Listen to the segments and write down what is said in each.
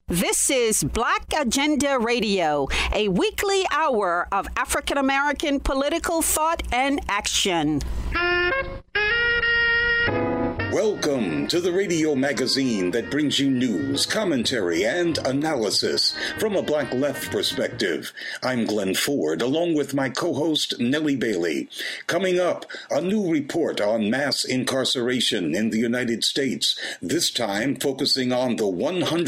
This is Black Agenda Radio, a weekly hour of African American political thought and action. Welcome to the radio magazine that brings you news, commentary, and analysis from a Black left perspective. I'm Glenn Ford, along with my co-host Nellie Bailey. Coming up, a new report on mass incarceration in the United States, this time focusing on the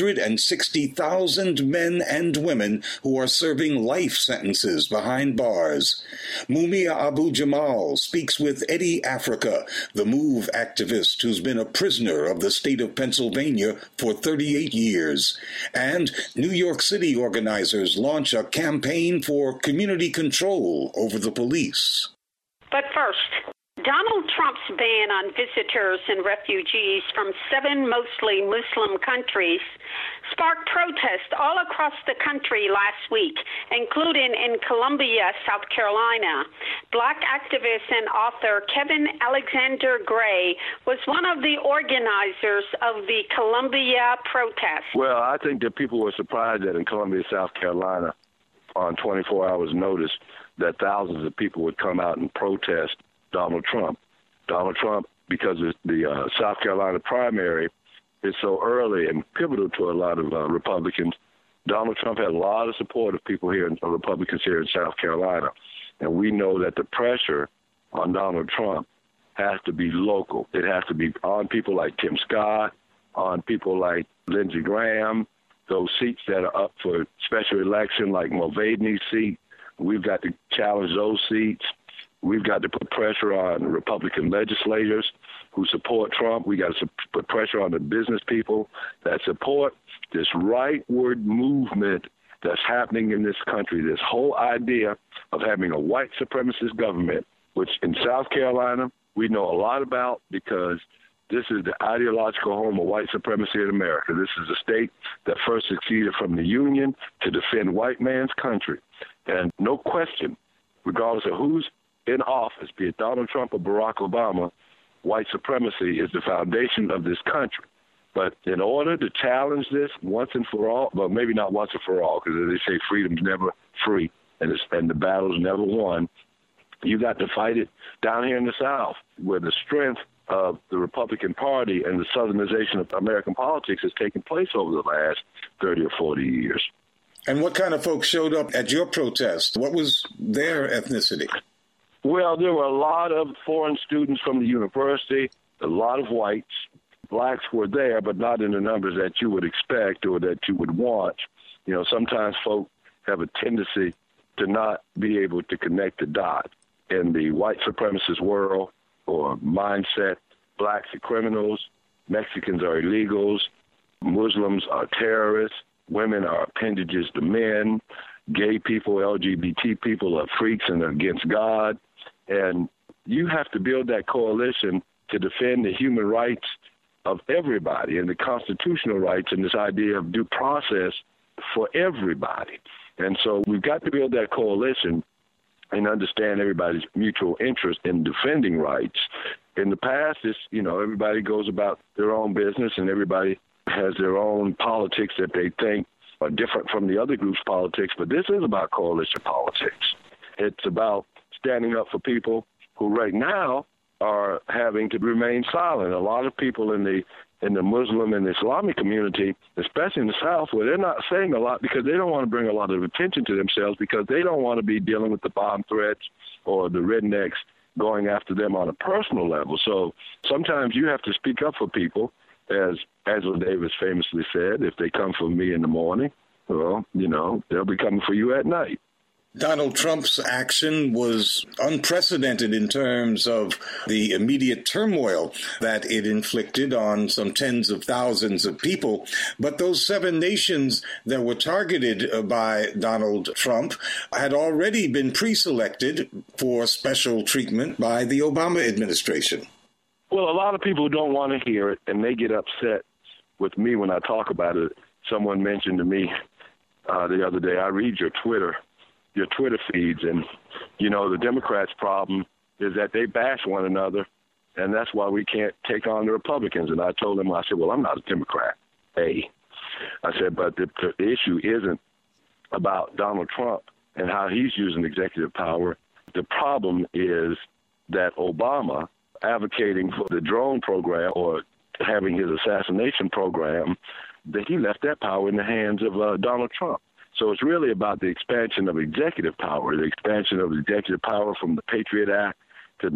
160,000 men and women who are serving life sentences behind bars. Mumia Abu-Jamal speaks with Eddie Africa, the MOVE activist who's been a prisoner of the state of Pennsylvania for 38 years. And New York City organizers launch a campaign for community control over the police. But first, Donald Trump's ban on visitors and refugees from 7 mostly Muslim countries sparked protests all across the country last week, including in Columbia, South Carolina. Black activist and author Kevin Alexander Gray was one of the organizers of the Columbia protests. Well, I think that people were surprised that in Columbia, South Carolina, on 24 hours notice, that thousands of people would come out and protest Donald Trump. Donald Trump, because the South Carolina primary is so early and pivotal to a lot of Republicans, Donald Trump had a lot of support of people here, Republicans here in South Carolina. And we know that the pressure on Donald Trump has to be local. It has to be on people like Tim Scott, on people like Lindsey Graham, those seats that are up for special election like Mulvaney's seat. We've got to challenge those seats. We've got to put pressure on Republican legislators who support Trump. We got to put pressure on the business people that support this rightward movement that's happening in this country, this whole idea of having a white supremacist government, which in South Carolina we know a lot about because this is the ideological home of white supremacy in America. This is a state that first succeeded from the Union to defend white man's country. And no question, regardless of who's in office, be it Donald Trump or Barack Obama, white supremacy is the foundation of this country. But in order to challenge this once and for all, well, maybe not once and for all, because they say freedom's never free and the battle's never won, you got to fight it down here in the South, where the strength of the Republican Party and the Southernization of American politics has taken place over the last 30 or 40 years. And what kind of folks showed up at your protest? What was their ethnicity? Well, there were a lot of foreign students from the university, a lot of whites. Blacks were there, but not in the numbers that you would expect or that you would want. You know, sometimes folk have a tendency to not be able to connect the dots. In the white supremacist world or mindset, blacks are criminals, Mexicans are illegals, Muslims are terrorists, women are appendages to men, gay people, LGBT people are freaks and are against God. And you have to build that coalition to defend the human rights of everybody and the constitutional rights and this idea of due process for everybody. And so we've got to build that coalition and understand everybody's mutual interest in defending rights. In the past, it's, everybody goes about their own business and everybody has their own politics that they think are different from the other group's politics. But this is about coalition politics. It's about standing up for people who right now are having to remain silent. A lot of people in the Muslim and Islamic community, especially in the South, where they're not saying a lot because they don't want to bring a lot of attention to themselves because they don't want to be dealing with the bomb threats or the rednecks going after them on a personal level. So sometimes you have to speak up for people, as Angela Davis famously said, if they come for me in the morning, well, they'll be coming for you at night. Donald Trump's action was unprecedented in terms of the immediate turmoil that it inflicted on some tens of thousands of people. But those 7 nations that were targeted by Donald Trump had already been pre-selected for special treatment by the Obama administration. Well, a lot of people don't want to hear it, and they get upset with me when I talk about it. Someone mentioned to me the other day, I read your Twitter feeds, and, the Democrats' problem is that they bash one another, and that's why we can't take on the Republicans. And I told them, I said, well, I'm not a Democrat, A. I said, but the issue isn't about Donald Trump and how he's using executive power. The problem is that Obama, advocating for the drone program or having his assassination program, that he left that power in the hands of Donald Trump. So it's really about the expansion of executive power, the expansion of executive power from the Patriot Act to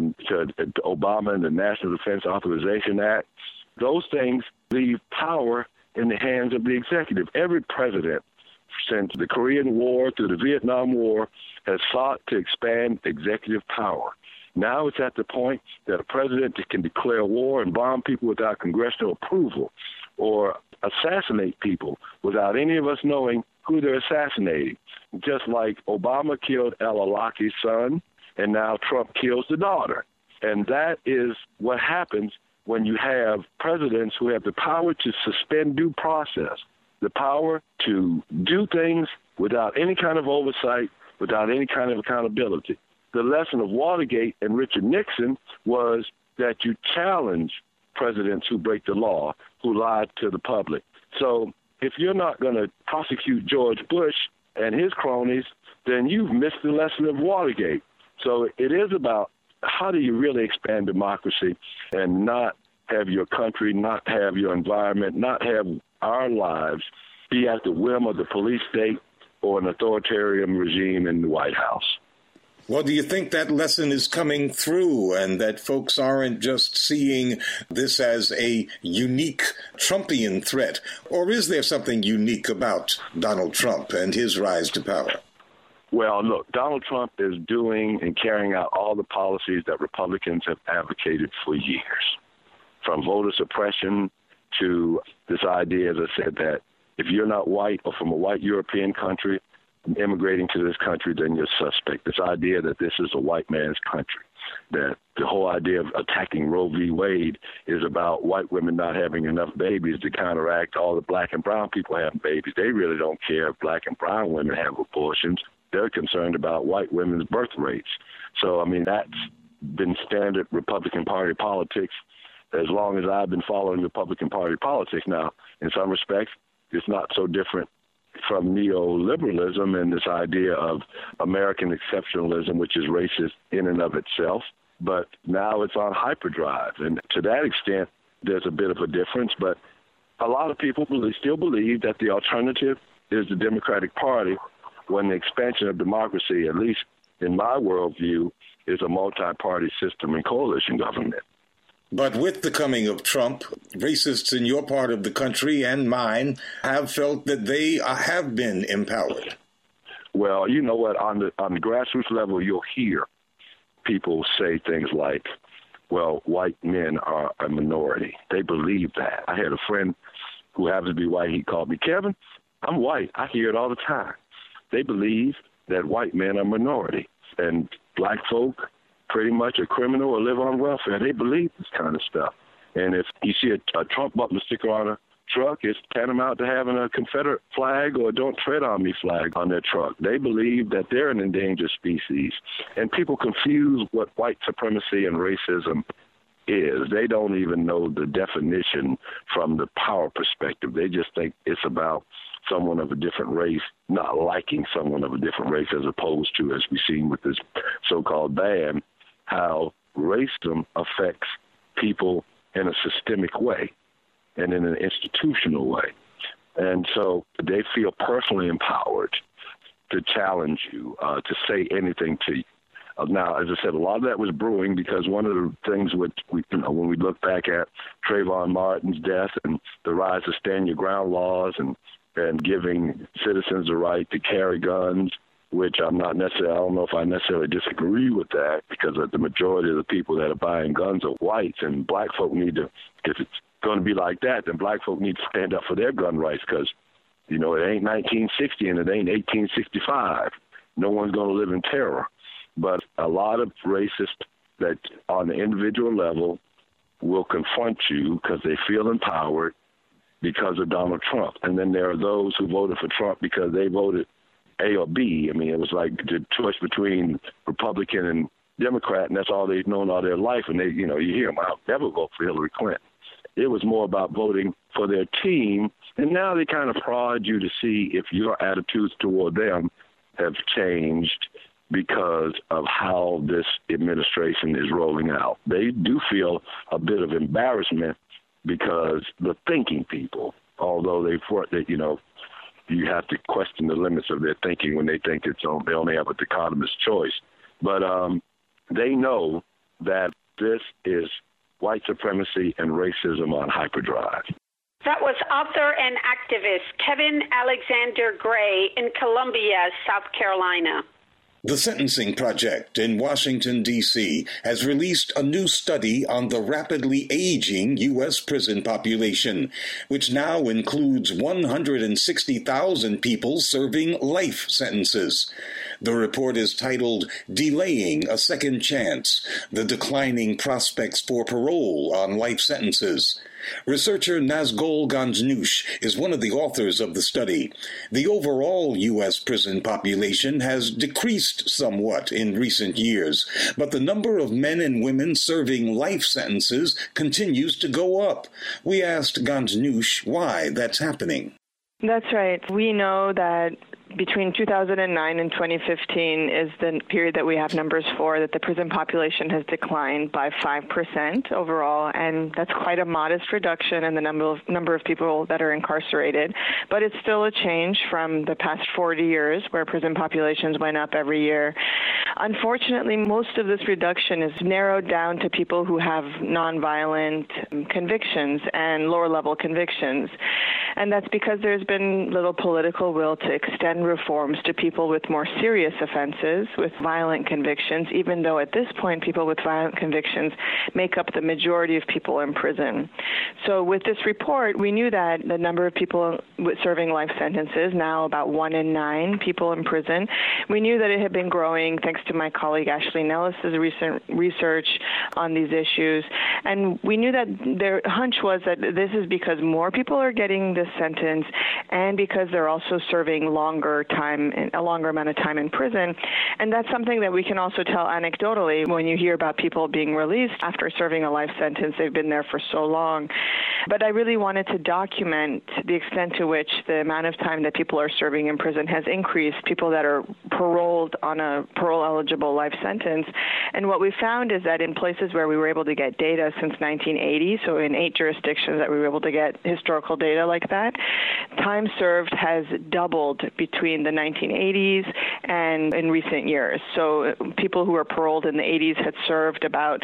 Obama and the National Defense Authorization Act. Those things leave power in the hands of the executive. Every president since the Korean War through the Vietnam War has sought to expand executive power. Now it's at the point that a president can declare war and bomb people without congressional approval or assassinate people without any of us knowing who they're assassinating. Just like Obama killed al-Awlaki's son, and now Trump kills the daughter. And that is what happens when you have presidents who have the power to suspend due process, the power to do things without any kind of oversight, without any kind of accountability. The lesson of Watergate and Richard Nixon was that you challenge presidents who break the law, who lied to the public. So if you're not going to prosecute George Bush and his cronies, then you've missed the lesson of Watergate. So it is about how do you really expand democracy and not have your country, not have your environment, not have our lives be at the whim of the police state or an authoritarian regime in the White House. Well, do you think that lesson is coming through and that folks aren't just seeing this as a unique Trumpian threat? Or is there something unique about Donald Trump and his rise to power? Well, look, Donald Trump is doing and carrying out all the policies that Republicans have advocated for years, from voter suppression to this idea, as I said, that if you're not white or from a white European country, immigrating to this country, then you're suspect. This idea that this is a white man's country, that the whole idea of attacking Roe v. Wade is about white women not having enough babies to counteract all the black and brown people having babies. They really don't care if black and brown women have abortions. They're concerned about white women's birth rates. So, I mean, that's been standard Republican Party politics as long as I've been following Republican Party politics. Now, in some respects, it's not so different from neoliberalism and this idea of American exceptionalism, which is racist in and of itself. But now it's on hyperdrive. And to that extent, there's a bit of a difference. But a lot of people still believe that the alternative is the Democratic Party when the expansion of democracy, at least in my worldview, is a multi-party system and coalition government. But with the coming of Trump, racists in your part of the country and mine have felt that they have been empowered. Well, you know what? On the grassroots level, you'll hear people say things like, well, white men are a minority. They believe that. I had a friend who happens to be white. He called me, Kevin, I'm white. I hear it all the time. They believe that white men are minority and black folk pretty much a criminal or live on welfare. They believe this kind of stuff. And if you see a Trump bumper sticker on a truck, it's tantamount to having a Confederate flag or Don't Tread on Me flag on their truck. They believe that they're an endangered species. And people confuse what white supremacy and racism is. They don't even know the definition from the power perspective. They just think it's about someone of a different race not liking someone of a different race, as opposed to, as we've seen with this so-called ban, how racism affects people in a systemic way and in an institutional way. And so they feel personally empowered to challenge you, to say anything to you. Now, as I said, a lot of that was brewing because one of the things when we look back at Trayvon Martin's death and the rise of stand your ground laws and giving citizens the right to carry guns, which I don't know if I necessarily disagree with that, because the majority of the people that are buying guns are whites, and black folk need to, if it's going to be like that, then black folk need to stand up for their gun rights, because, it ain't 1960 and it ain't 1865. No one's going to live in terror. But a lot of racists that on the individual level will confront you because they feel empowered because of Donald Trump. And then there are those who voted for Trump because they voted A or B. I mean, it was like the choice between Republican and Democrat, and that's all they've known all their life. And they, you hear them, I'll never vote for Hillary Clinton. It was more about voting for their team. And now they kind of prod you to see if your attitudes toward them have changed because of how this administration is rolling out. They do feel a bit of embarrassment because the thinking people, although you have to question the limits of their thinking when they think they only have a dichotomous choice. But they know that this is white supremacy and racism on hyperdrive. That was author and activist Kevin Alexander Gray in Columbia, South Carolina. The Sentencing Project in Washington, D.C. has released a new study on the rapidly aging U.S. prison population, which now includes 160,000 people serving life sentences. The report is titled Delaying a Second Chance: The Declining Prospects for Parole on Life Sentences. Researcher Nazgul Ganjnoush is one of the authors of the study. The overall U.S. prison population has decreased somewhat in recent years, but the number of men and women serving life sentences continues to go up. We asked Ganjnoush why that's happening. That's right. We know that between 2009 and 2015 is the period that we have numbers for, that the prison population has declined by 5% overall, and that's quite a modest reduction in the number of people that are incarcerated. But it's still a change from the past 40 years where prison populations went up every year. Unfortunately, most of this reduction is narrowed down to people who have nonviolent convictions and lower-level convictions. And that's because there's been little political will to extend reforms to people with more serious offenses, with violent convictions, even though at this point people with violent convictions make up the majority of people in prison. So with this report, we knew that the number of people serving life sentences, now about 1 in 9 people in prison, we knew that it had been growing thanks to my colleague Ashley Nellis's recent research on these issues. And we knew that their hunch was that this is because more people are getting this sentence and because they're also serving a longer amount of time in prison. And that's something that we can also tell anecdotally when you hear about people being released after serving a life sentence. They've been there for so long. But I really wanted to document the extent to which the amount of time that people are serving in prison has increased, people that are paroled on a parole-eligible life sentence. And what we found is that in places where we were able to get data since 1980, so in 8 jurisdictions that we were able to get historical data like that, time served has doubled between the 1980s and in recent years. So people who were paroled in the 80s had served about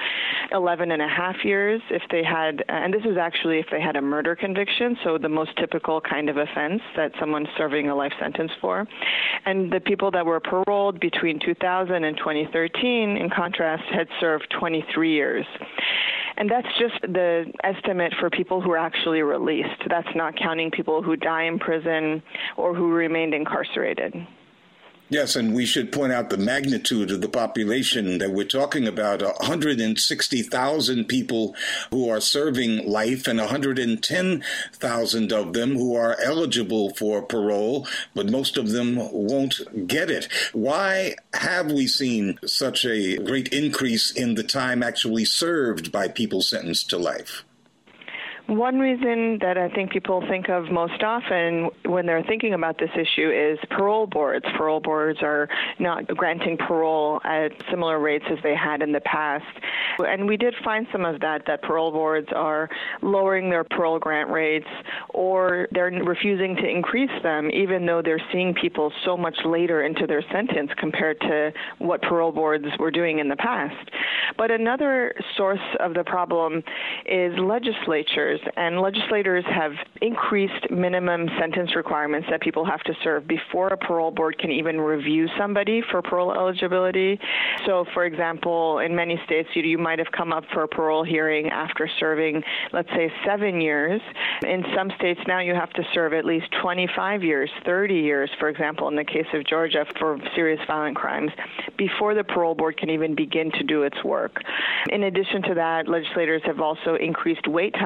11 and a half years if they had, and this is actually if they had a murder conviction, so the most typical kind of offense that someone's serving a life sentence for. And the people that were paroled between 2000 and 2013, in contrast, had served 23 years. And that's just the estimate for people who are actually released. That's not counting people who die in prison or who remained incarcerated. Yes, and we should point out the magnitude of the population that we're talking about. 160,000 people who are serving life and 110,000 of them who are eligible for parole, but most of them won't get it. Why have we seen such a great increase in the time actually served by people sentenced to life? One reason that I think people think of most often when they're thinking about this issue is parole boards. Parole boards are not granting parole at similar rates as they had in the past. And we did find some of that parole boards are lowering their parole grant rates or they're refusing to increase them, even though they're seeing people so much later into their sentence compared to what parole boards were doing in the past. But another source of the problem is legislatures. And legislators have increased minimum sentence requirements that people have to serve before a parole board can even review somebody for parole eligibility. So, for example, in many states, you might have come up for a parole hearing after serving, let's say, 7 years. In some states now you have to serve at least 25 years, 30 years, for example, in the case of Georgia for serious violent crimes, before the parole board can even begin to do its work. In addition to that, legislators have also increased wait times between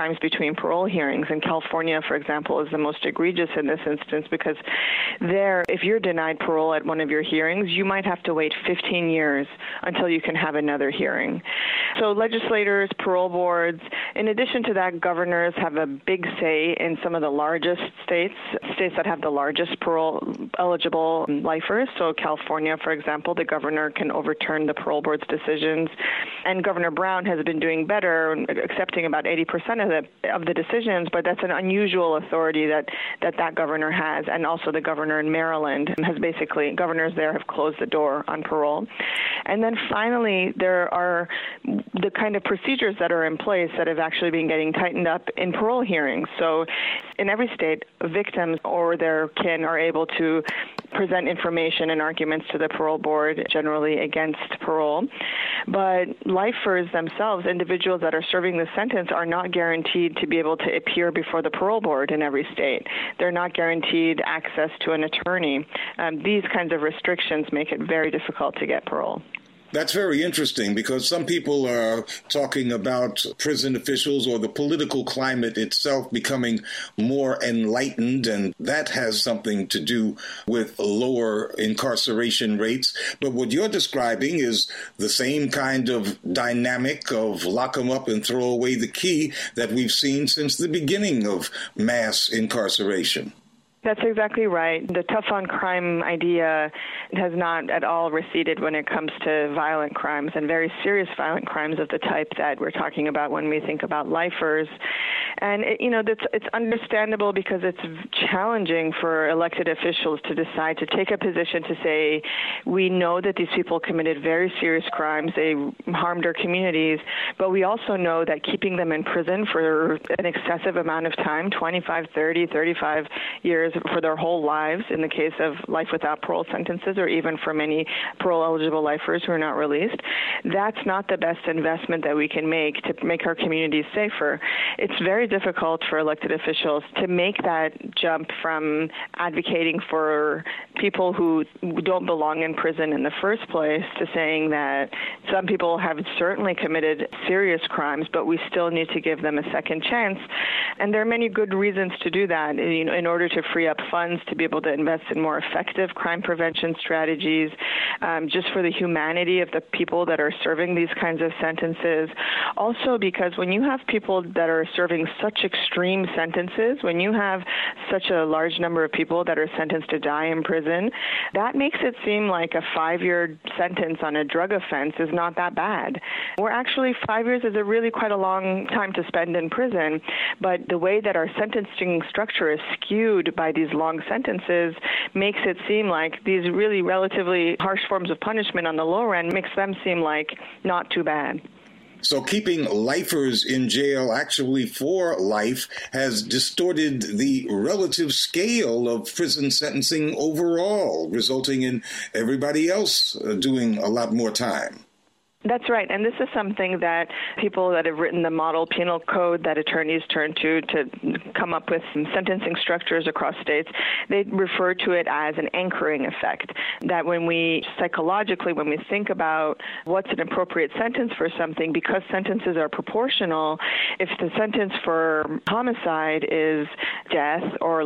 between parole hearings. And California, for example, is the most egregious in this instance because there, if you're denied parole at one of your hearings, you might have to wait 15 years until you can have another hearing. So legislators, parole boards, in addition to that, governors have a big say in some of the largest states that have the largest parole-eligible lifers. So California, for example, the governor can overturn the parole board's decisions. And Governor Brown has been doing better, accepting about 80% of the decisions, but that's an unusual authority that governor has. And also the governor in Maryland has basically, governors there have closed the door on parole. And then finally, there are the kind of procedures that are in place that have actually been getting tightened up in parole hearings. So in every state, victims or their kin are able to present information and arguments to the parole board, generally against parole. But lifers themselves, individuals that are serving the sentence, are not guaranteed to be able to appear before the parole board in every state. They're not guaranteed access to an attorney. These kinds of restrictions make it very difficult to get parole. That's very interesting because some people are talking about prison officials or the political climate itself becoming more enlightened, and that has something to do with lower incarceration rates. But what you're describing is the same kind of dynamic of lock them up and throw away the key that we've seen since the beginning of mass incarceration. That's exactly right. The tough on crime idea has not at all receded when it comes to violent crimes and very serious violent crimes of the type that we're talking about when we think about lifers. And, it's understandable because it's challenging for elected officials to decide to take a position to say, we know that these people committed very serious crimes, they harmed our communities, but we also know that keeping them in prison for an excessive amount of time, 25, 30, 35 years, for their whole lives in the case of life without parole sentences, or even for many parole-eligible lifers who are not released, that's not the best investment that we can make to make our communities safer. It's very difficult for elected officials to make that jump from advocating for people who don't belong in prison in the first place to saying that some people have certainly committed serious crimes, but we still need to give them a second chance. And there are many good reasons to do that, in order to free up funds to be able to invest in more effective crime prevention strategies, just for the humanity of the people that are serving these kinds of sentences. Also because when you have people that are serving such extreme sentences, when you have such a large number of people that are sentenced to die in prison, that makes it seem like a 5-year sentence on a drug offense is not that bad. Where actually 5 years is really quite a long time to spend in prison, but the way that our sentencing structure is skewed by these long sentences makes it seem like these really relatively harsh forms of punishment on the lower end makes them seem like not too bad. So keeping lifers in jail actually for life has distorted the relative scale of prison sentencing overall, resulting in everybody else doing a lot more time. That's right. And this is something that people that have written the model penal code that attorneys turn to come up with some sentencing structures across states, they refer to it as an anchoring effect, that when we psychologically, when we think about what's an appropriate sentence for something, because sentences are proportional, if the sentence for homicide is death or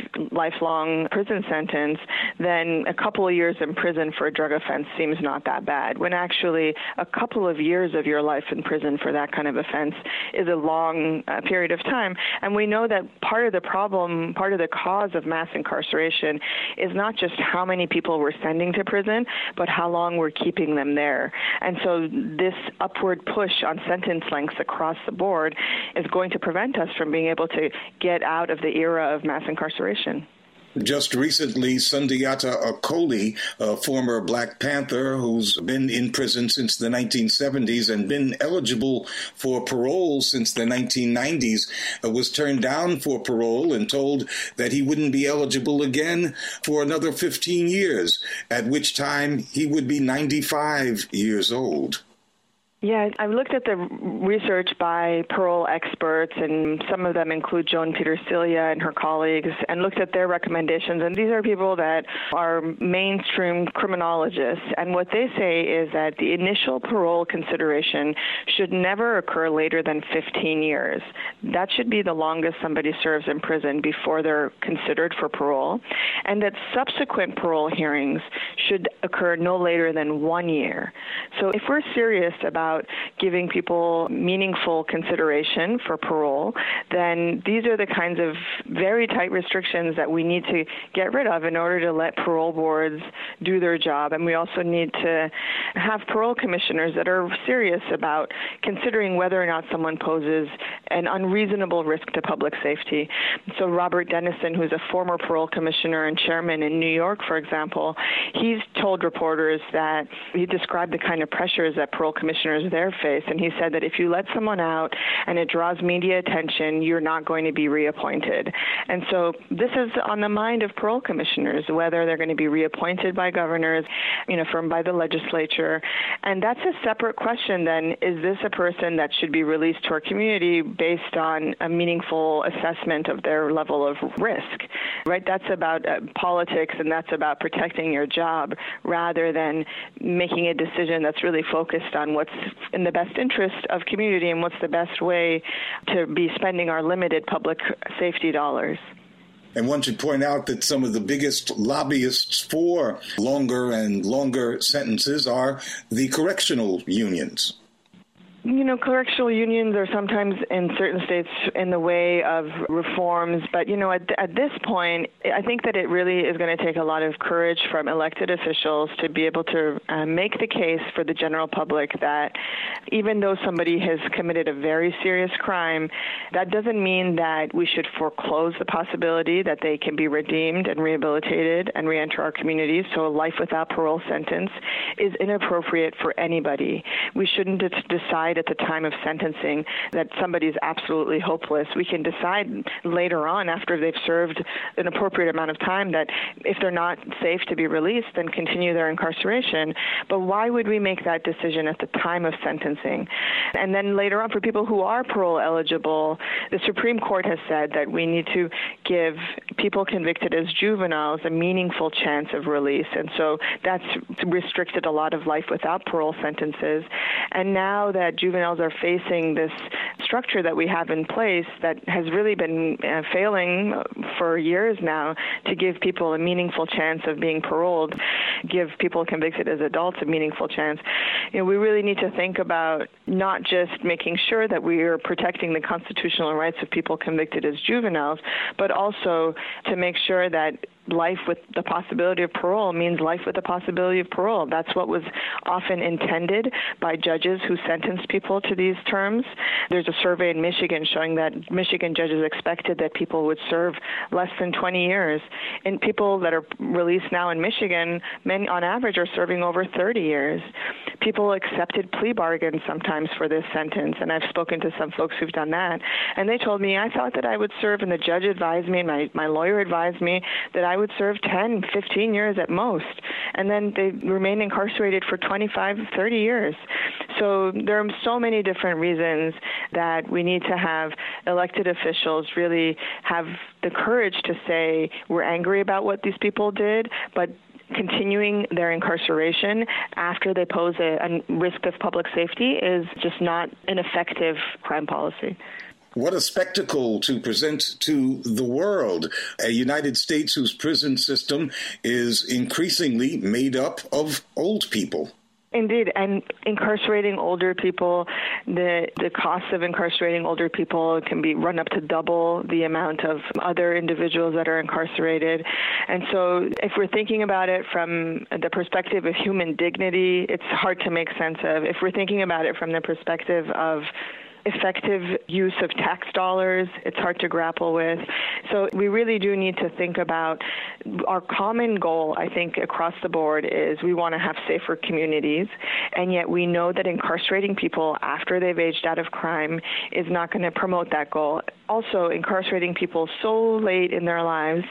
lifelong prison sentence, then a couple of years in prison for a drug offense seems not that bad, when actually a couple of years of your life in prison for that kind of offense is a long period of time. And we know that part of the problem, part of the cause of mass incarceration is not just how many people we're sending to prison, but how long we're keeping them there. And so this upward push on sentence lengths across the board is going to prevent us from being able to get out of the era of mass incarceration. Just recently, Sundiata Acoli, a former Black Panther who's been in prison since the 1970s and been eligible for parole since the 1990s, was turned down for parole and told that he wouldn't be eligible again for another 15 years, at which time he would be 95 years old. Yeah, I've looked at the research by parole experts, and some of them include Joan Peter-Cilia and her colleagues, and looked at their recommendations. And these are people that are mainstream criminologists. And what they say is that the initial parole consideration should never occur later than 15 years. That should be the longest somebody serves in prison before they're considered for parole. And that subsequent parole hearings should occur no later than 1 year. So if we're serious about giving people meaningful consideration for parole, then these are the kinds of very tight restrictions that we need to get rid of in order to let parole boards do their job. And we also need to have parole commissioners that are serious about considering whether or not someone poses an unreasonable risk to public safety. So Robert Dennison, who's a former parole commissioner and chairman in New York, for example, he's told reporters that he described the kind of pressures that parole commissioners there face, and he said that if you let someone out and it draws media attention, you're not going to be reappointed. And so this is on the mind of parole commissioners, whether they're going to be reappointed by governors, by the legislature. And that's a separate question then. Is this a person that should be released to our community based on a meaningful assessment of their level of risk, right? That's about politics, and that's about protecting your job rather than making a decision that's really focused on what's in the best interest of community and what's the best way to be spending our limited public safety dollars. And one should point out that some of the biggest lobbyists for longer and longer sentences are the correctional unions. Correctional unions are sometimes in certain states in the way of reforms. But, at this point, I think that it really is going to take a lot of courage from elected officials to be able to make the case for the general public that even though somebody has committed a very serious crime, that doesn't mean that we should foreclose the possibility that they can be redeemed and rehabilitated and reenter our communities. So a life without parole sentence is inappropriate for anybody. We shouldn't decide at the time of sentencing that somebody's absolutely hopeless. We can decide later on, after they've served an appropriate amount of time, that if they're not safe to be released, then continue their incarceration. But why would we make that decision at the time of sentencing? And then later on, for people who are parole eligible, the Supreme Court has said that we need to give people convicted as juveniles a meaningful chance of release. And so that's restricted a lot of life without parole sentences. And now that juveniles are facing this structure that we have in place that has really been failing for years now to give people a meaningful chance of being paroled, give people convicted as adults a meaningful chance. We really need to think about not just making sure that we are protecting the constitutional rights of people convicted as juveniles, but also to make sure that life with the possibility of parole means life with the possibility of parole. That's what was often intended by judges who sentenced people to these terms. There's a survey in Michigan showing that Michigan judges expected that people would serve less than 20 years. And people that are released now in Michigan, men on average are serving over 30 years. People accepted plea bargains sometimes for this sentence, and I've spoken to some folks who've done that. And they told me, I thought that I would serve, and the judge advised me, and my lawyer advised me that I would serve 10, 15 years at most. And then they remain incarcerated for 25, 30 years. So there are so many different reasons that we need to have elected officials really have the courage to say, we're angry about what these people did, but continuing their incarceration after they pose a risk of public safety is just not an effective crime policy. What a spectacle to present to the world. A United States whose prison system is increasingly made up of old people. Indeed, and incarcerating older people, the cost of incarcerating older people can be run up to double the amount of other individuals that are incarcerated. And so if we're thinking about it from the perspective of human dignity, it's hard to make sense of. If we're thinking about it from the perspective of effective use of tax dollars, it's hard to grapple with. So we really do need to think about our common goal, I think, across the board is we want to have safer communities, and yet we know that incarcerating people after they've aged out of crime is not going to promote that goal. Also, incarcerating people so late in their lives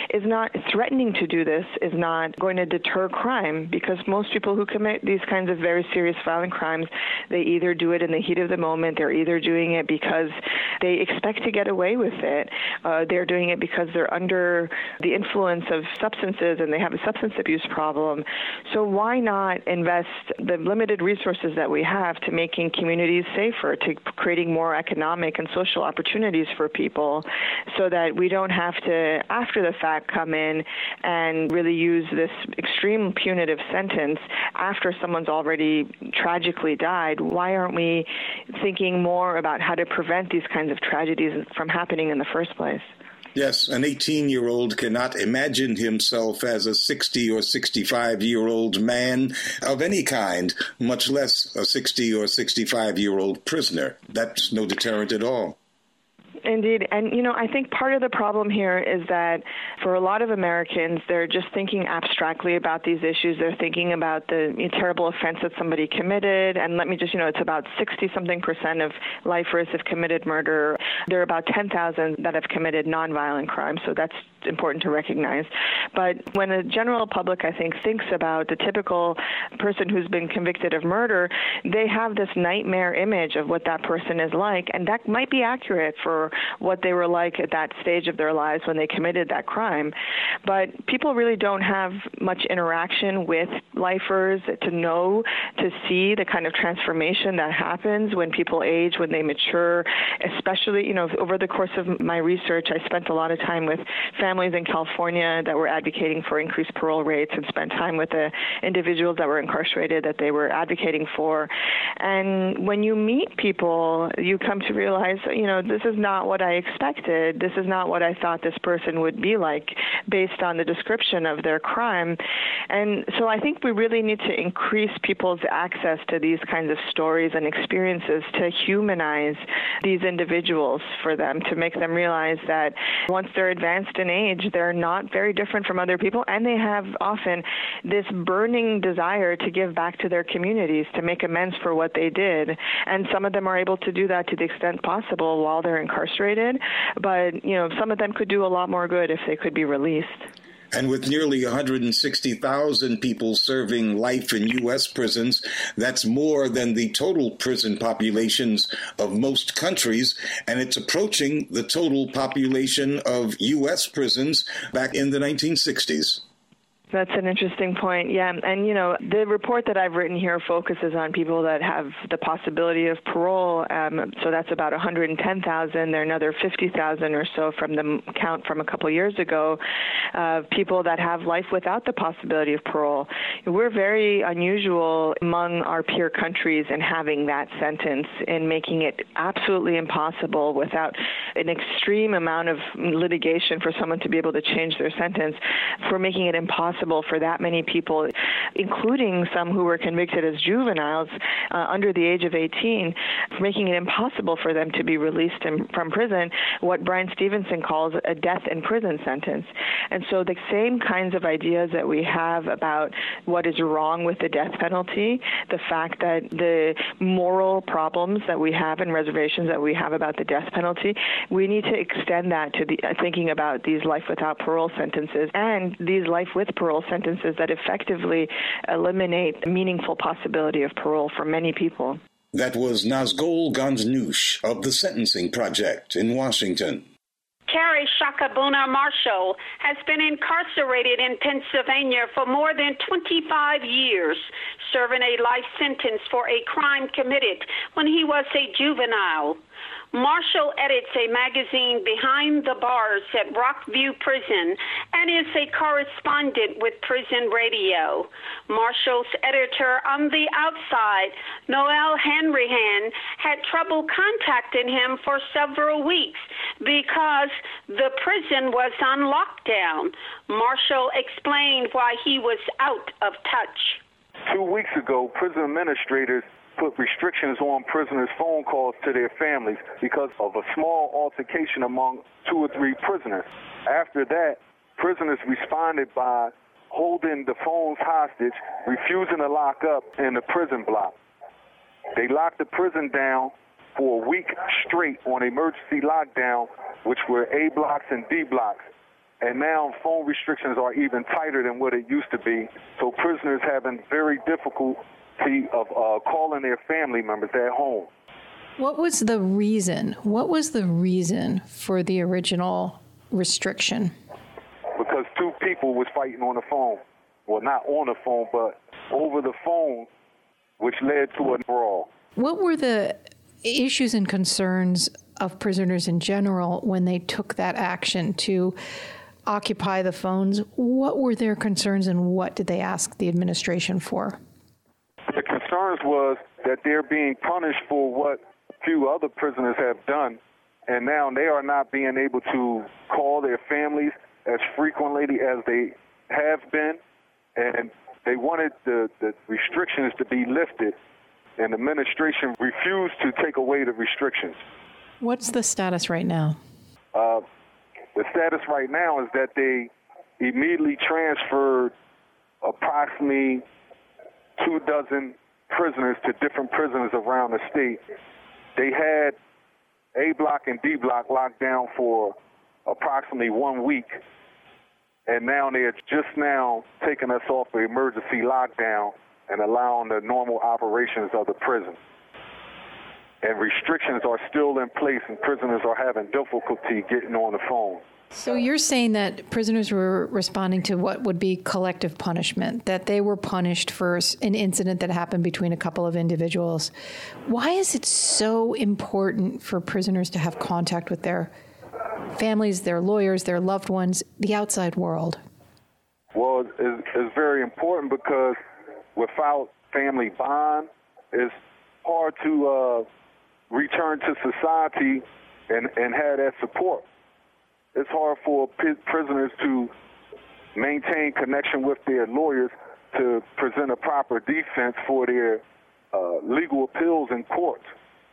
is not threatening to do this, is not going to deter crime, because most people who commit these kinds of very serious violent crimes, they either do it in the heat of the moment, they're either doing it because they expect to get away with it, they're doing it because they're under the influence of substances and they have a substance abuse problem. So why not invest the limited resources that we have to making communities safer, to creating more economic and social opportunities for people, so that we don't have to, after the fact, come in and really use this extreme punitive sentence after someone's already tragically died. Why aren't we thinking more about how to prevent these kinds of tragedies from happening in the first place? Yes, an 18-year-old cannot imagine himself as a 60 or 65-year-old man of any kind, much less a 60 or 65-year-old prisoner. That's no deterrent at all. Indeed. And, I think part of the problem here is that for a lot of Americans, they're just thinking abstractly about these issues. They're thinking about the terrible offense that somebody committed. And let me just, it's about 60-something% of lifers have committed murder. There are about 10,000 that have committed nonviolent crimes. So that's important to recognize. But when the general public, I think, thinks about the typical person who's been convicted of murder, they have this nightmare image of what that person is like. And that might be accurate for what they were like at that stage of their lives when they committed that crime. But people really don't have much interaction with lifers to know, to see the kind of transformation that happens when people age, when they mature, especially, over the course of my research, I spent a lot of time with families in California that were advocating for increased parole rates and spent time with the individuals that were incarcerated that they were advocating for. And when you meet people, you come to realize, this is not what I expected. This is not what I thought this person would be like based on the description of their crime. And so I think we really need to increase people's access to these kinds of stories and experiences, to humanize these individuals for them, to make them realize that once they're advanced in age, they're not very different from other people, and they have often this burning desire to give back to their communities, to make amends for what they did. And some of them are able to do that to the extent possible while they're incarcerated, but some of them could do a lot more good if they could be released. And with nearly 160,000 people serving life in U.S. prisons, that's more than the total prison populations of most countries, and it's approaching the total population of U.S. prisons back in the 1960s. That's an interesting point. Yeah. And, the report that I've written here focuses on people that have the possibility of parole. So that's about 110,000. There are another 50,000 or so from the count from a couple years ago, people that have life without the possibility of parole. We're very unusual among our peer countries in having that sentence, in making it absolutely impossible without an extreme amount of litigation for someone to be able to change their sentence, for making it impossible for that many people, including some who were convicted as juveniles under the age of 18, making it impossible for them to be released from prison, what Bryan Stevenson calls a death in prison sentence. And so the same kinds of ideas that we have about what is wrong with the death penalty, the fact that the moral problems that we have and reservations that we have about the death penalty, we need to extend that to the thinking about these life without parole sentences and these life with parole sentences that effectively eliminate the meaningful possibility of parole for many people. That was Nazgul Ganjnoush of the Sentencing Project in Washington. Carrie Shakabuna Marshall has been incarcerated in Pennsylvania for more than 25 years, serving a life sentence for a crime committed when he was a juvenile. Marshall edits a magazine, Behind the Bars, at Rockview Prison and is a correspondent with Prison Radio. Marshall's editor on The Outside, Noel Hanrahan, had trouble contacting him for several weeks because the prison was on lockdown. Marshall explained why he was out of touch. 2 weeks ago, prison administrators put restrictions on prisoners' phone calls to their families because of a small altercation among 2 or 3 prisoners. After that, prisoners responded by holding the phones hostage, refusing to lock up in the prison block. They locked the prison down for a week straight on emergency lockdown, which were A blocks and D blocks. And now phone restrictions are even tighter than what it used to be. So prisoners having very difficulty of calling their family members at home. What was the reason? What was the reason for the original restriction? Because two people was fighting on the phone. Well, not on the phone, but over the phone, which led to a brawl. What were the issues and concerns of prisoners in general when they took that action to occupy the phones? What were their concerns and what did they ask the administration for? The concerns was that they're being punished for what few other prisoners have done, and now they are not being able to call their families as frequently as they have been, and they wanted the restrictions to be lifted, and the administration refused to take away the restrictions. What's the status right now? The status right now is that they immediately transferred approximately 24 prisoners to different prisons around the state. They had A Block and D Block locked down for approximately 1 week, and now they are just now taking us off the emergency lockdown and allowing the normal operations of the prison. And restrictions are still in place, and prisoners are having difficulty getting on the phone. So you're saying that prisoners were responding to what would be collective punishment, that they were punished for an incident that happened between a couple of individuals. Why is it so important for prisoners to have contact with their families, their lawyers, their loved ones, the outside world? Well, it's very important because without family bond, it's hard to return to society and have that support. It's hard for prisoners to maintain connection with their lawyers to present a proper defense for their legal appeals in courts.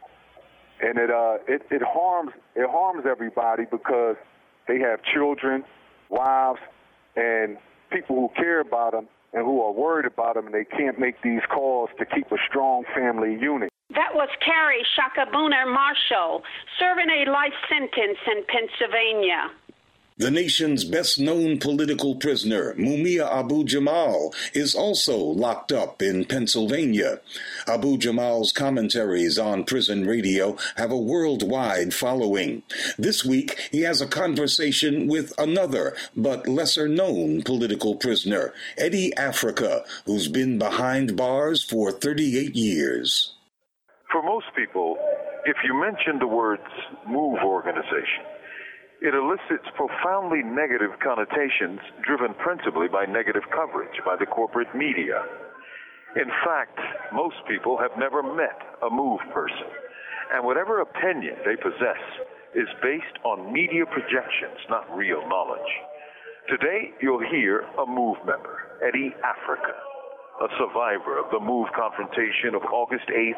And it harms everybody because they have children, wives, and people who care about them and who are worried about them, and they can't make these calls to keep a strong family unit. That was Carrie Shakabuna Marshall, serving a life sentence in Pennsylvania. The nation's best-known political prisoner, Mumia Abu-Jamal, is also locked up in Pennsylvania. Abu-Jamal's commentaries on prison radio have a worldwide following. This week, he has a conversation with another, but lesser-known political prisoner, Eddie Africa, who's been behind bars for 38 years. For most people, if you mention the words MOVE organization, it elicits profoundly negative connotations driven principally by negative coverage by the corporate media. In fact, most people have never met a MOVE person, and whatever opinion they possess is based on media projections, not real knowledge. Today, you'll hear a MOVE member, Eddie Africa, a survivor of the MOVE confrontation of August 8,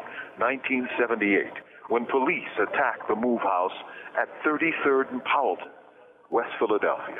1978, when police attacked the MOVE house at 33rd and Powelton, West Philadelphia.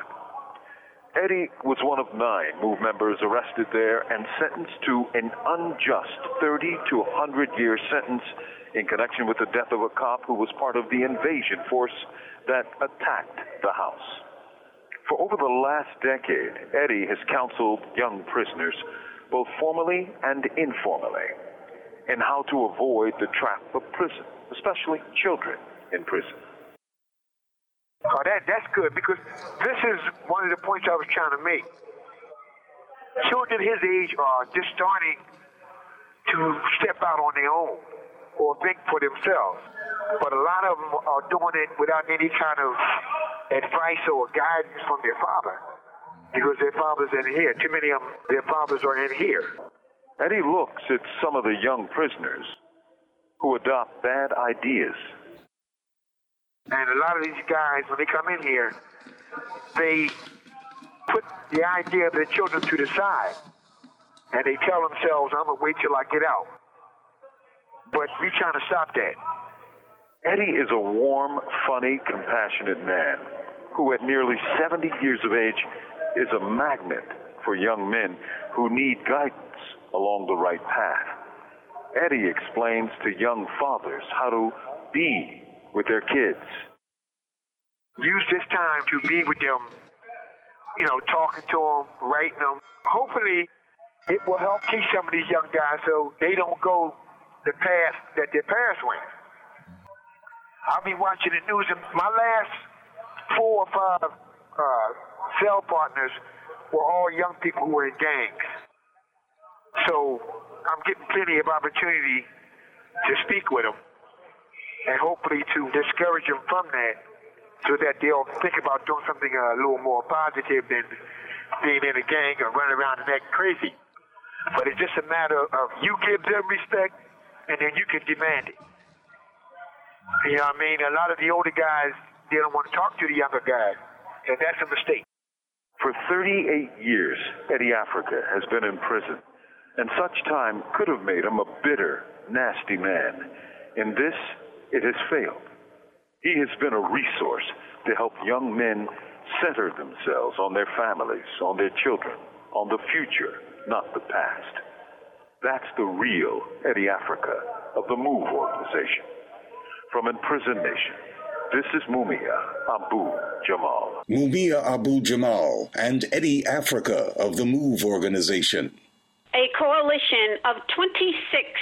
Eddie was one of 9 MOVE members arrested there and sentenced to an unjust 30 to 100-year sentence in connection with the death of a cop who was part of the invasion force that attacked the house. For over the last decade, Eddie has counseled young prisoners, both formally and informally, in how to avoid the trap of prison, especially children in prison. That's good, because this is one of the points I was trying to make. Children his age are just starting to step out on their own or think for themselves. But a lot of them are doing it without any kind of advice or guidance from their father, because their father's in here. Too many of them, their fathers are in here. Eddie looks at some of the young prisoners who adopt bad ideas. And a lot of these guys, when they come in here, they put the idea of their children to the side. And they tell themselves, I'm going to wait till I get out. But we're trying to stop that. Eddie is a warm, funny, compassionate man who at nearly 70 years of age is a magnet for young men who need guidance along the right path. Eddie explains to young fathers how to be with their kids. Use this time to be with them talking to them, writing them. Hopefully, it will help teach some of these young guys so they don't go the path that their parents went. I'll be watching the news, and my last 4 or 5 cell partners were all young people who were in gangs. So I'm getting plenty of opportunity to speak with them and hopefully to discourage them from that so that they'll think about doing something a little more positive than being in a gang or running around and acting crazy. But it's just a matter of you give them respect and then you can demand it. You know what I mean? A lot of the older guys, they don't want to talk to the younger guys, and that's a mistake. For 38 years, Eddie Africa has been in prison, and such time could have made him a bitter, nasty man. In this, it has failed. He has been a resource to help young men center themselves on their families, on their children, on the future, not the past. That's the real Eddie Africa of the MOVE organization. From Imprisoned Nation, this is Mumia Abu Jamal. Mumia Abu Jamal and Eddie Africa of the MOVE organization. A coalition of 26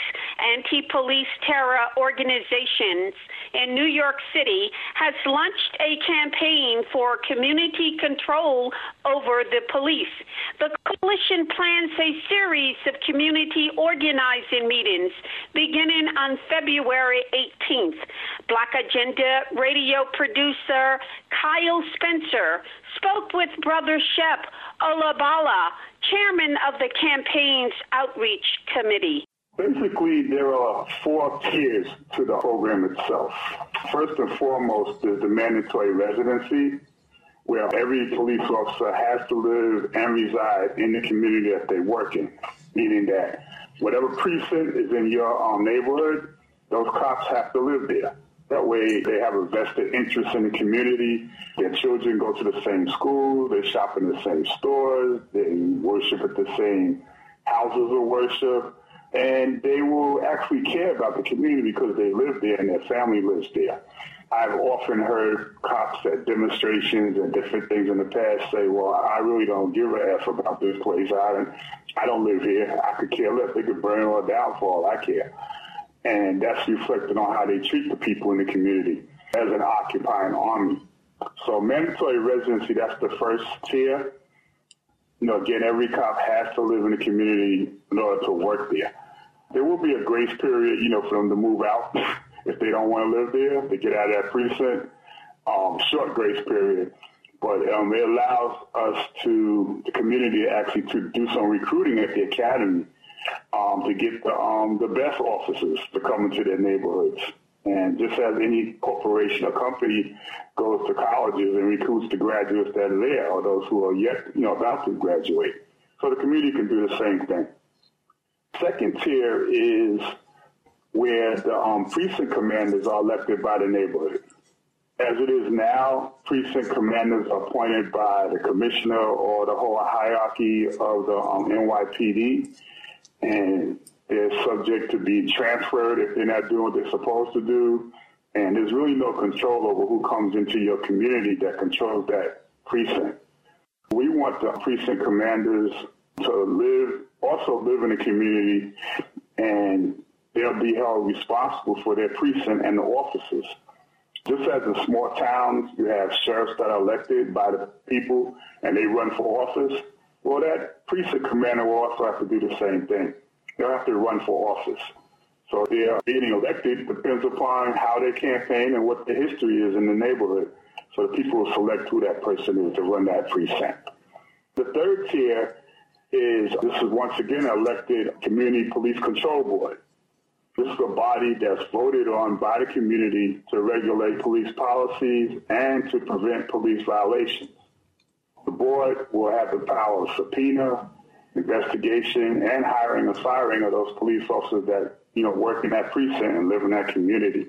anti-police terror organizations in New York City has launched a campaign for community control over the police. The coalition plans a series of community organizing meetings beginning on February 18th. Black Agenda radio producer Kyle Spencer spoke with Brother Shep Olabala, chairman of the campaign's outreach committee. Basically, there are 4 tiers to the program itself. First and foremost is the mandatory residency, where every police officer has to live and reside in the community that they work in, meaning that whatever precinct is in your neighborhood, those cops have to live there. That way they have a vested interest in the community. Their children go to the same school, they shop in the same stores, they worship at the same houses of worship, and they will actually care about the community because they live there and their family lives there. I've often heard cops at demonstrations and different things in the past say, well, I really don't give a F about this place. I don't live here. I could care less. They could burn it all down for all I care. And that's reflected on how they treat the people in the community as an occupying army. So mandatory residency, that's the first tier. Again, every cop has to live in the community in order to work there. There will be a grace period, for them to move out if they don't want to live there, to get out of that precinct. Short grace period. But it allows us the community actually to do some recruiting at the academy to get the best officers to come into their neighborhoods. And just as any corporation or company goes to colleges and recruits the graduates that are there or those who are yet, about to graduate. So the community can do the same thing. Second tier is where the precinct commanders are elected by the neighborhood. As it is now, precinct commanders are appointed by the commissioner or the whole hierarchy of the NYPD, and they're subject to being transferred if they're not doing what they're supposed to do. And there's really no control over who comes into your community that controls that precinct. We want the precinct commanders to also live in the community, and they'll be held responsible for their precinct and the officers. Just as in small towns, you have sheriffs that are elected by the people and they run for office. Well, that precinct commander will also have to do the same thing. They'll have to run for office. So their being elected depends upon how they campaign and what the history is in the neighborhood. So the people will select who that person is to run that precinct. The third tier is once again an elected community police control board. This is a body that's voted on by the community to regulate police policies and to prevent police violations. The board will have the power of subpoena, investigation, and hiring and firing of those police officers that, work in that precinct and live in that community.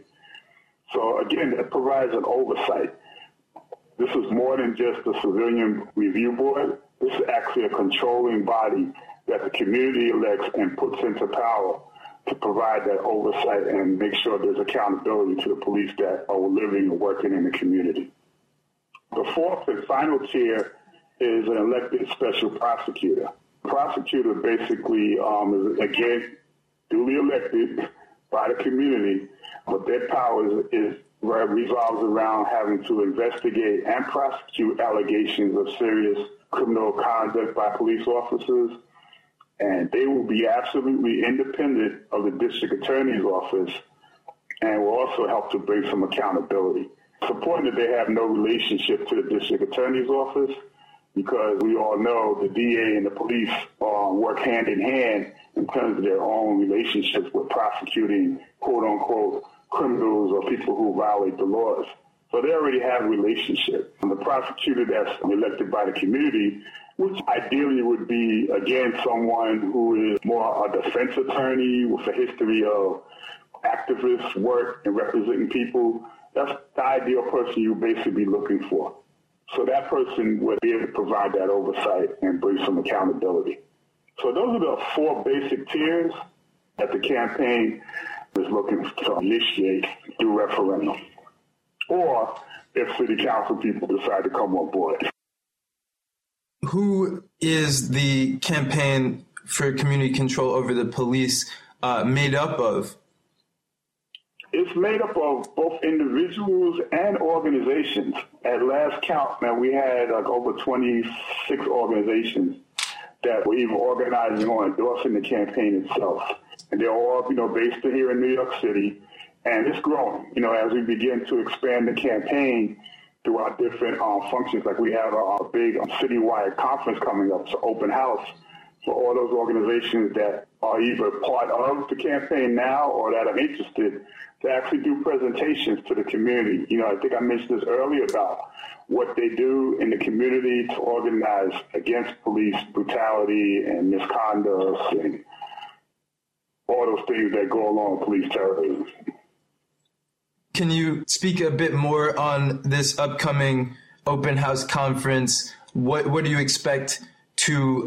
So again, it provides an oversight. This is more than just a civilian review board. This is actually a controlling body that the community elects and puts into power to provide that oversight and make sure there's accountability to the police that are living and working in the community. The fourth and final tier is an elected special prosecutor. Prosecutor basically is, again, duly elected by the community, but their powers revolves around having to investigate and prosecute allegations of serious criminal conduct by police officers, and they will be absolutely independent of the district attorney's office and will also help to bring some accountability. It's important that they have no relationship to the district attorney's office because we all know the DA and the police work hand in hand in terms of their own relationships with prosecuting quote-unquote criminals or people who violate the laws. So they already have a relationship. And the prosecutor that's elected by the community, which ideally would be, again, someone who is more a defense attorney with a history of activist work and representing people, that's the ideal person you basically be looking for. So that person would be able to provide that oversight and bring some accountability. So those are the four basic tiers that the campaign is looking to initiate through referendum, or if city council people decide to come on board. Who is the campaign for community control over the police made up of? It's made up of both individuals and organizations. At last count, man, we had over 26 organizations that were either organizing or endorsing the campaign itself. And they're all, based here in New York City. And it's growing, as we begin to expand the campaign through our different functions. Like we have a big citywide conference coming up, so open house for all those organizations that are either part of the campaign now or that are interested to actually do presentations to the community. I think I mentioned this earlier about what they do in the community to organize against police brutality and misconduct and all those things that go along with police terrorism. Can you speak a bit more on this upcoming open house conference? What do you expect to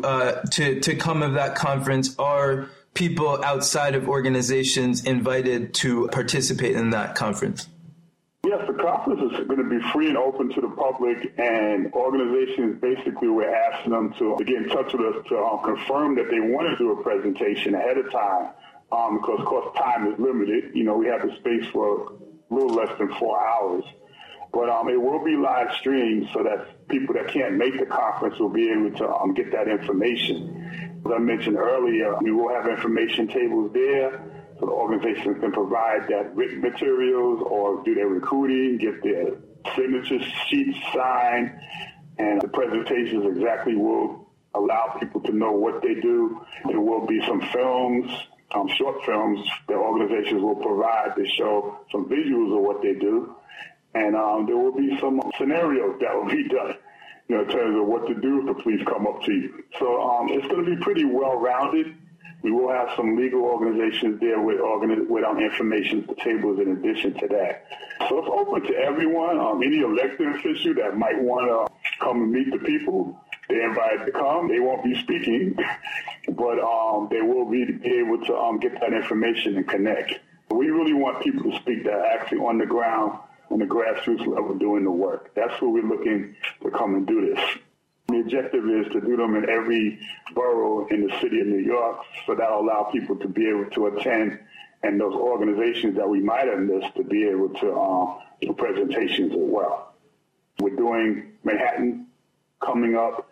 come of that conference? Are people outside of organizations invited to participate in that conference? Yes, the conference is going to be free and open to the public, and organizations basically we're asking them to get in touch with us to confirm that they want to do a presentation ahead of time because, of course, time is limited. We have the space for a little less than 4 hours. But it will be live streamed so that people that can't make the conference will be able to get that information. As I mentioned earlier, we will have information tables there so the organizations can provide that written materials or do their recruiting, get their signature sheets signed, and the presentations exactly will allow people to know what they do. There will be some films, short films that organizations will provide to show some visuals of what they do. And there will be some scenarios that will be done, in terms of what to do if the police come up to you. So it's going to be pretty well-rounded. We will have some legal organizations there with information tables in addition to that. So it's open to everyone. Any elected official that might want to come and meet the people, they're invited to come. They won't be speaking, but they will be able to get that information and connect. We really want people to speak that are actually on the ground, on the grassroots level doing the work. That's who we're looking to come and do this. The objective is to do them in every borough in the city of New York, so that'll allow people to be able to attend and those organizations that we might have missed to be able to do presentations as well. We're doing Manhattan coming up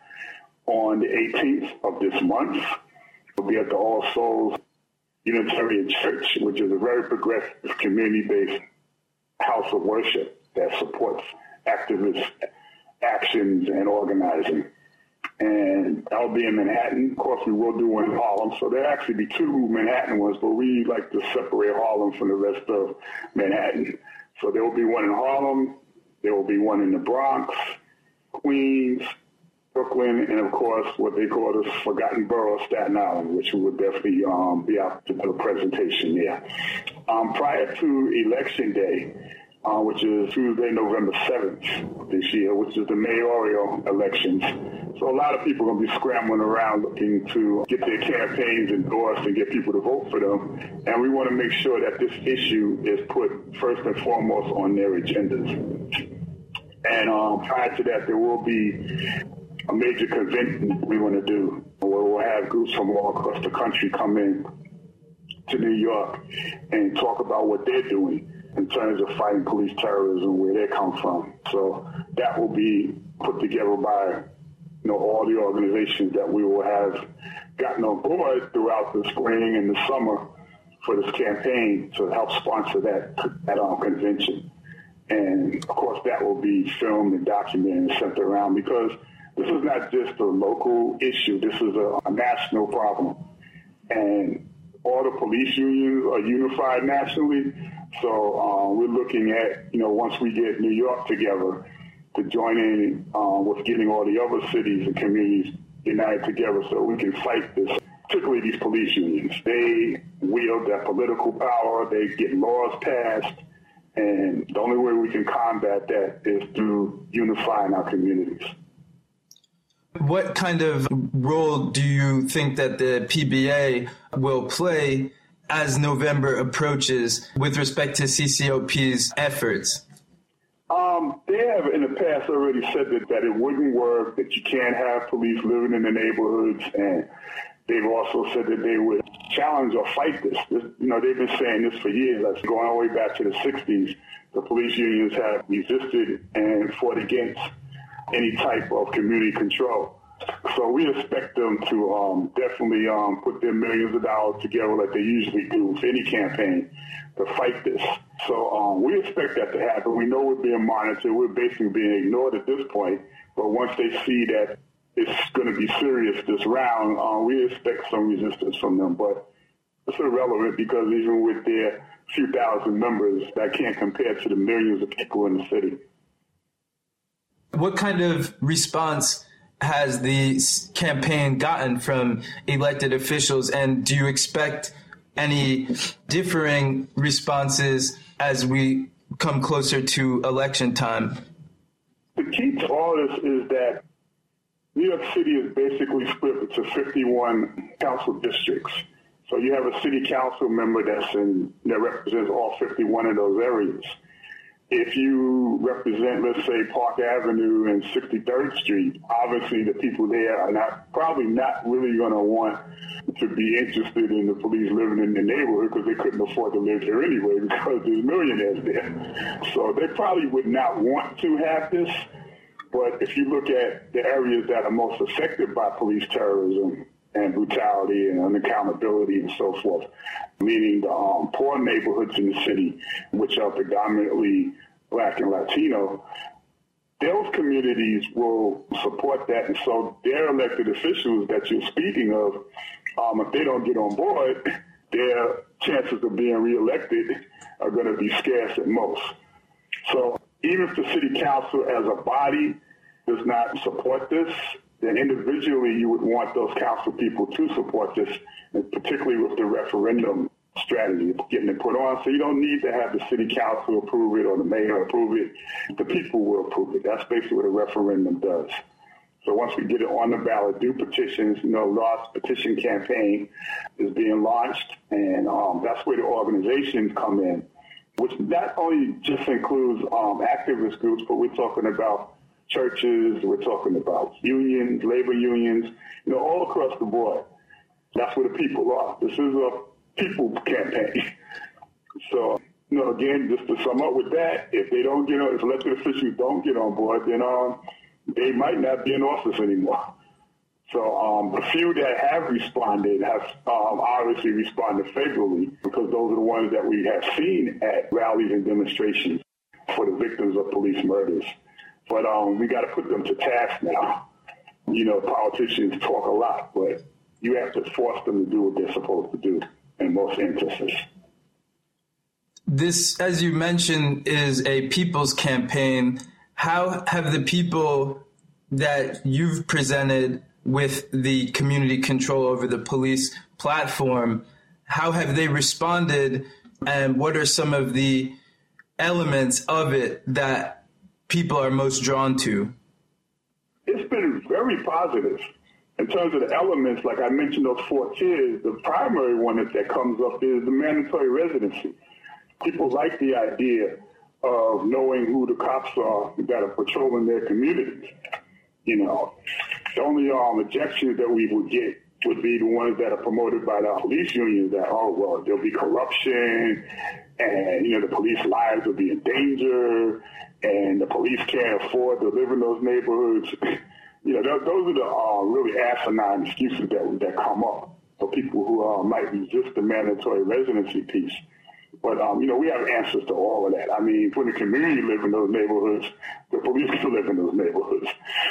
on the 18th of this month. We'll be at the All Souls Unitarian Church, which is a very progressive community-based house of worship that supports activist actions and organizing. And that'll be in Manhattan. Of course, we will do one in Harlem. So there'll actually be two Manhattan ones, but we like to separate Harlem from the rest of Manhattan. So there will be one in Harlem. There will be one in the Bronx, Queens, Brooklyn, and of course, what they call the Forgotten Borough, Staten Island, which we would definitely be out to do a presentation there. Prior to Election Day, which is Tuesday, November 7th this year, which is the mayoral elections. So a lot of people are going to be scrambling around looking to get their campaigns endorsed and get people to vote for them. And we want to make sure that this issue is put first and foremost on their agendas. And prior to that, there will be a major convention we want to do where we'll have groups from all across the country come in to New York and talk about what they're doing in terms of fighting police terrorism, where they come from. So that will be put together by all the organizations that we will have gotten on board throughout the spring and the summer for this campaign to help sponsor that convention. And of course, that will be filmed and documented and sent around, because this is not just a local issue. This is a national problem. And all the police unions are unified nationally. So we're looking at, once we get New York together, to join in with getting all the other cities and communities united together so we can fight this, particularly these police unions. They wield their political power. They get laws passed. And the only way we can combat that is through unifying our communities. What kind of role do you think that the PBA will play as November approaches with respect to CCOP's efforts? They have in the past already said that it wouldn't work, that you can't have police living in the neighborhoods, and they've also said that they would challenge or fight this. They've been saying this for years. That's going all the way back to the 60s. The police unions have resisted and fought against any type of community control. So we expect them to definitely put their millions of dollars together like they usually do for any campaign to fight this. So we expect that to happen. We know we're being monitored. We're basically being ignored at this point. But once they see that it's going to be serious this round, we expect some resistance from them. But it's irrelevant, because even with their few thousand members, that can't compare to the millions of people in the city. What kind of response has the campaign gotten from elected officials, and do you expect any differing responses as we come closer to election time? The key to all this is that New York City is basically split into 51 council districts. So you have a city council member that represents all 51 of those areas. If you represent, let's say, Park Avenue and 63rd Street, obviously the people there are probably not really going to want to be interested in the police living in the neighborhood, because they couldn't afford to live there anyway because there's millionaires there. So they probably would not want to have this. But if you look at the areas that are most affected by police terrorism and brutality and unaccountability and so forth, meaning the poor neighborhoods in the city, which are predominantly Black and Latino, those communities will support that. And so their elected officials that you're speaking of, if they don't get on board, their chances of being reelected are going to be scarce at most. So even if the city council as a body does not support this, then individually you would want those council people to support this, and particularly with the referendum strategy of getting it put on. So you don't need to have the city council approve it or the mayor approve it. The people will approve it. That's basically what a referendum does. So once we get it on the ballot, do petitions, large petition campaign is being launched, and that's where the organizations come in, which not only just includes activist groups, but we're talking about churches, we're talking about unions, labor unions, all across the board. That's where the people are. This is a people campaign. So, again, just to sum up with that, if they don't get on, if elected officials don't get on board, then they might not be in office anymore. So the few that have responded have obviously responded favorably, because those are the ones that we have seen at rallies and demonstrations for the victims of police murders. But we got to put them to task now. Politicians talk a lot, but you have to force them to do what they're supposed to do in most instances. This, as you mentioned, is a people's campaign. How have the people that you've presented with the community control over the police platform, how have they responded, and what are some of the elements of it that people are most drawn to? It's been very positive. In terms of the elements, like I mentioned, those 4 tiers, the primary one that comes up is the mandatory residency. People like the idea of knowing who the cops are that are patrolling their communities. The only objections that we would get would be the ones that are promoted by the police unions that, there'll be corruption and, the police lives will be in danger and the police can't afford to live in those neighborhoods. Those are the really asinine excuses that come up for people who might resist the mandatory residency piece. But, we have answers to all of that. I mean, when the community live in those neighborhoods, the police can live in those neighborhoods.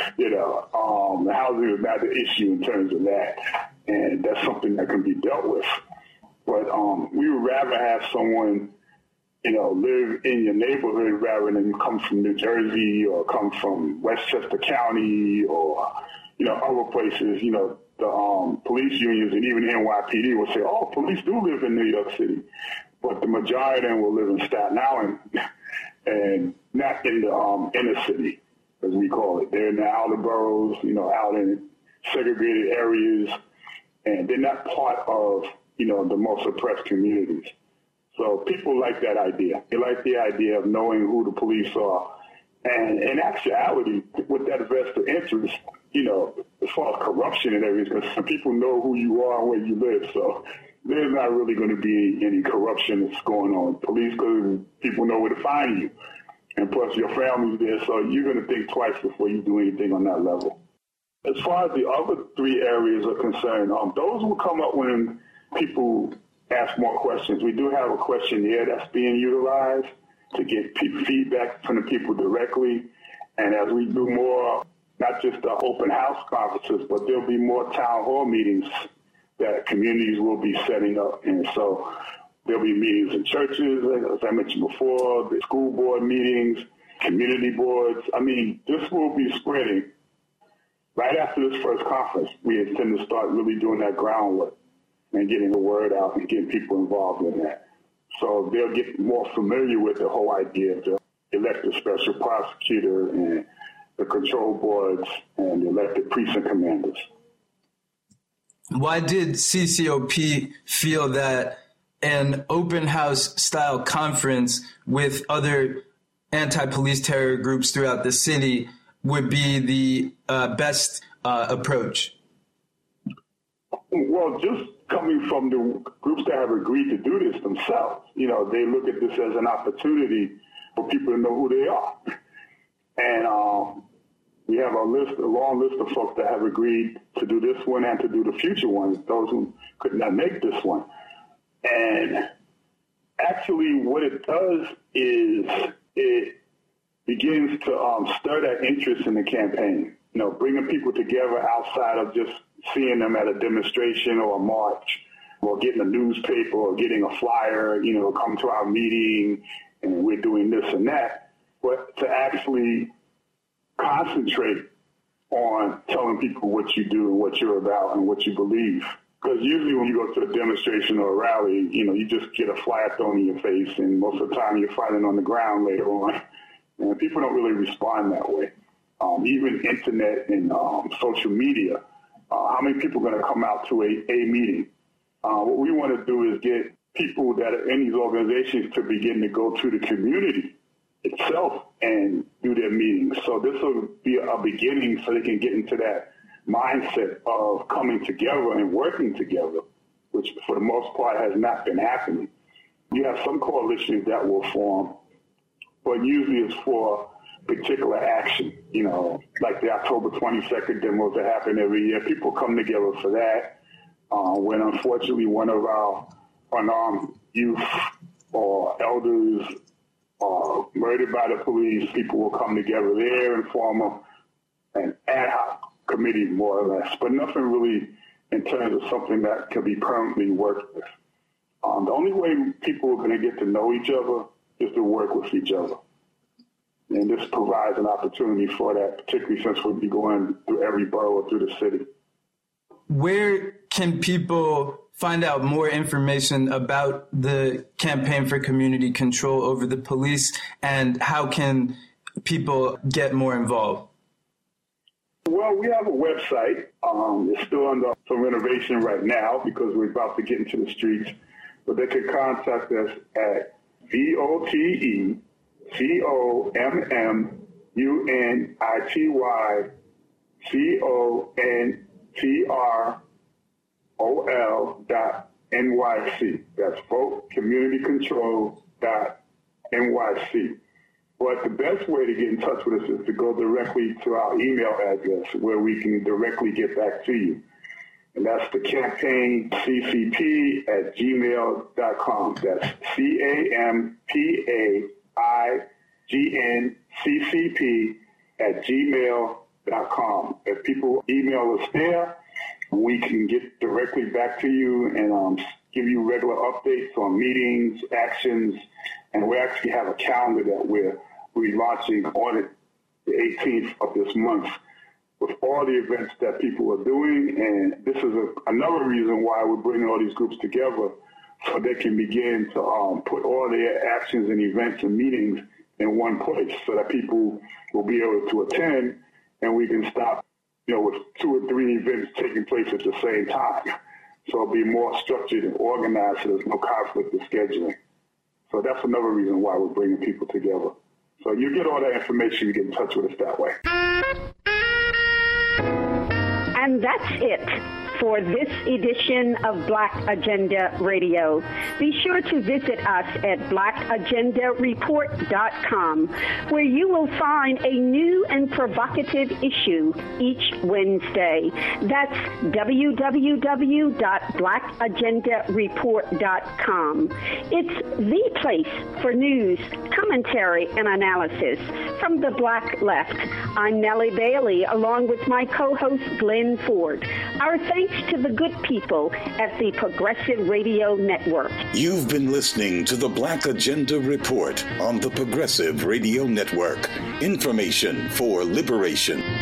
The housing is not the issue in terms of that. And that's something that can be dealt with. But we would rather have someone, live in your neighborhood rather than come from New Jersey or come from Westchester County or, other places. The police unions and even NYPD will say, police do live in New York City. But the majority of them will live in Staten Island and not in the inner city, as we call it. They're in the outer boroughs, out in segregated areas, and they're not part of, the most oppressed communities. So people like that idea. They like the idea of knowing who the police are. And in actuality, with that vested interest, as far as corruption and everything, because some people know who you are and where you live. So there's not really going to be any corruption that's going on with police because people know where to find you. And plus your family's there, so you're going to think twice before you do anything on that level. As far as the other three areas are concerned, those will come up when people ask more questions. We do have a questionnaire that's being utilized to get feedback from the people directly. And as we do more, not just the open house conferences, but there'll be more town hall meetings that communities will be setting up. And so there'll be meetings in churches, as I mentioned before, the school board meetings, community boards. I mean, this will be spreading. Right after this first conference, we intend to start really doing that groundwork and getting the word out and getting people involved in that. So they'll get more familiar with the whole idea of the elected special prosecutor and the control boards and the elected precinct commanders. Why did CCOP feel that an open house style conference with other anti-police terror groups throughout the city would be the best approach? Well, just coming from the groups that have agreed to do this themselves, they look at this as an opportunity for people to know who they are. And we have a long list of folks that have agreed to do this one and to do the future ones, those who could not make this one. And actually what it does is it begins to stir that interest in the campaign, bringing people together outside of just seeing them at a demonstration or a march or getting a newspaper or getting a flyer, come to our meeting and we're doing this and that, but to actually concentrate on telling people what you do and what you're about and what you believe. Because usually when you go to a demonstration or a rally, you just get a flyer thrown in your face, and most of the time you're fighting on the ground later on. And people don't really respond that way. Even internet and social media, how many people are going to come out to a meeting? What we want to do is get people that are in these organizations to begin to go to the community itself and do their meetings. So this will be a beginning so they can get into that mindset of coming together and working together, which for the most part has not been happening. You have some coalitions that will form, but usually it's for particular action, like the October 22nd demos that happen every year. People come together for that. When unfortunately one of our unarmed youth or elders are murdered by the police, people will come together there and form an ad hoc committee, more or less, but nothing really in terms of something that can be permanently worked with. The only way people are going to get to know each other is to work with each other. And this provides an opportunity for that, particularly since we'll be going through every borough through the city. Where can people find out more information about the Campaign for Community Control over the Police, and how can people get more involved? Well, we have a website. It's still under some renovation right now because we're about to get into the streets. But they can contact us at VOTECOMMUNITY CONTROL.NYC. That's votecommunitycontrol.nyc. But the best way to get in touch with us is to go directly to our email address where we can directly get back to you. And that's the campaignccp@gmail.com. That's CAMPAIGNCCP@gmail.com. If people email us there, we can get directly back to you and give you regular updates on meetings, actions, and we actually have a calendar that we're launching on the 18th of this month with all the events that people are doing. And this is another reason why we're bringing all these groups together so they can begin to put all their actions and events and meetings in one place so that people will be able to attend and we can stop, with 2 or 3 events taking place at the same time. So it'll be more structured and organized so there's no conflict with scheduling. So that's another reason why we're bringing people together. So you get all that information, you get in touch with us that way. And that's it for this edition of Black Agenda Radio. Be sure to visit us at blackagendareport.com, where you will find a new and provocative issue each Wednesday. That's www.blackagendareport.com. It's the place for news, commentary, and analysis from the Black Left. I'm Nellie Bailey, along with my co-host Glenn Ford. Our thanks to the good people at the Progressive Radio Network. You've been listening to the Black Agenda Report on the Progressive Radio Network. Information for liberation.